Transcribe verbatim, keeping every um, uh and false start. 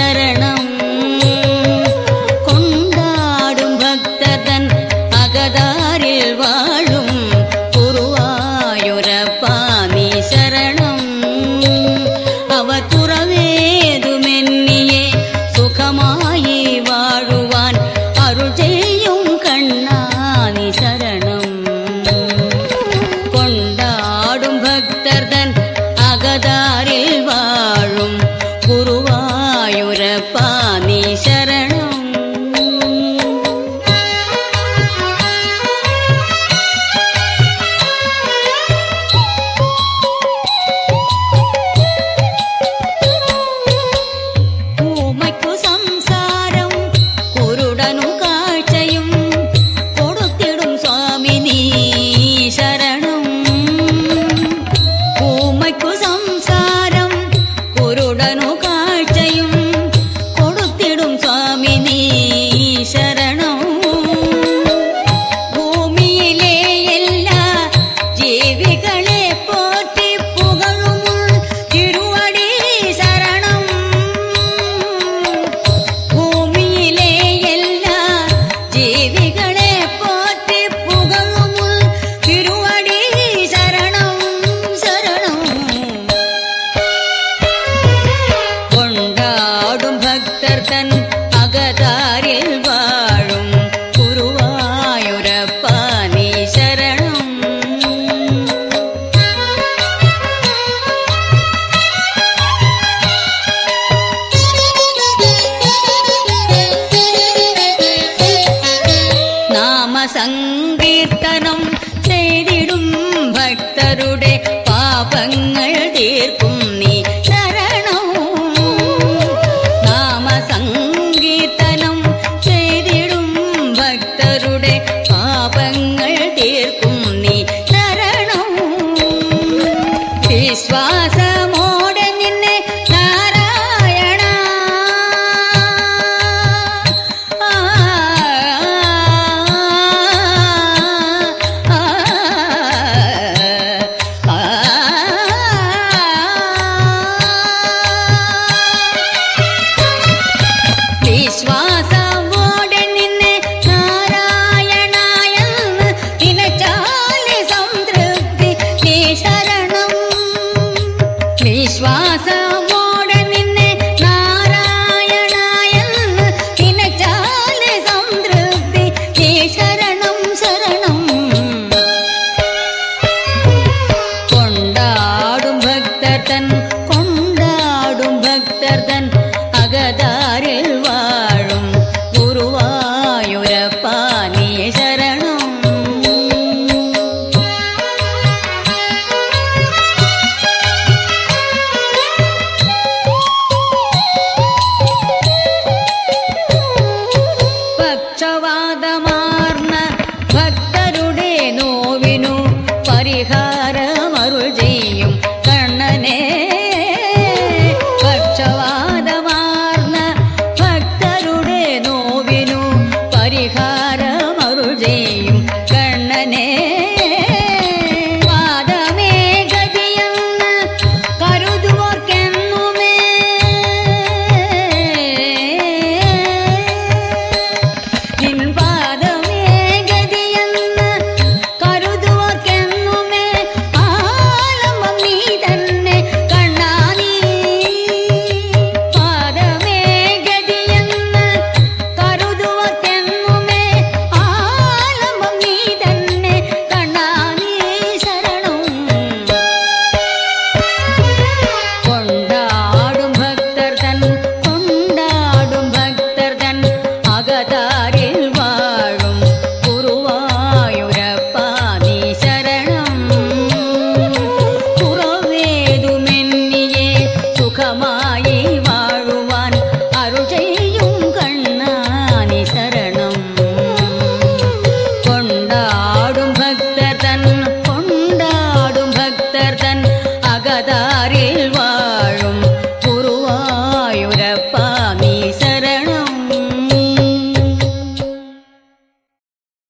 ശരണം കൊണ്ടാടും ഭക്തതൻ അകതാരിൽ വാഴും ഗുരുവായൂരപ്പാ നീ ശരണം അവർ കുറവേതുമെന്നിയെ സുഖമായി വാഴുവാൻ അരുൾ ചെയ്യും കണ്ണാ നീ ശരണം കൊണ്ടാടും ഭക്തർതൻ അകതാരിൽ വാഴും ഗുരുവായൂരപ്പാ നീ ശരണം ൂമയ്ക്കു സംസാരം കുരുടനു കാഴ്ചയും കൊടുത്തിടും സ്വാമി നീ ശരണം ൂമയ്ക്കു സംസാരം കുരുടനു കാഴ്ചയും കൊടുത്തിടും സ്വാമി നീ ശരണം ഭൂമിയിലെ എല്ലാ ജീവികളെ പോറ്റി പുകഴും തിരുവടി ശരണം ഭൂമിയിലെ എല്ലാ ജീവികളെ പോറ്റി പുകഴും തിരുവടി ശരണം ശരണം കൊണ്ടാടും ഭക്തർ തൻ അകതാരിൽ വാഴും ഗുരുവായൂരപ്പാ നീ ശരണം നാമസങ്കീർത്തനം ചെയ്തിടും ഭക്തരുടെ പാപങ്ങൾ തീർക്കും നീ ശരണം നാമസങ്കീർത്തനം ചെയ്തിടും ഭക്തരുടെ പാപങ്ങൾ തീർക്കും നീ ശരണം വിശ്വാസമോടെ നിന്നെ നാരായണ ആ, ആ, ആ, ആ. വിശ്വാസമോടെ നിന്നെ നാരായണായെന്ന് നിനച്ചാലെ സംതൃപ്തി നീ ശരണം വിശ്വാസമോടെ നിന്നെ നാരായണായെന്ന് നിനച്ചാലെ സംതൃപ്തി നീ ശരണം ശരണം കൊണ്ടാടും ഭക്തർ തൻ കൊണ്ടാടും ഭക്തർ തൻ അകതാ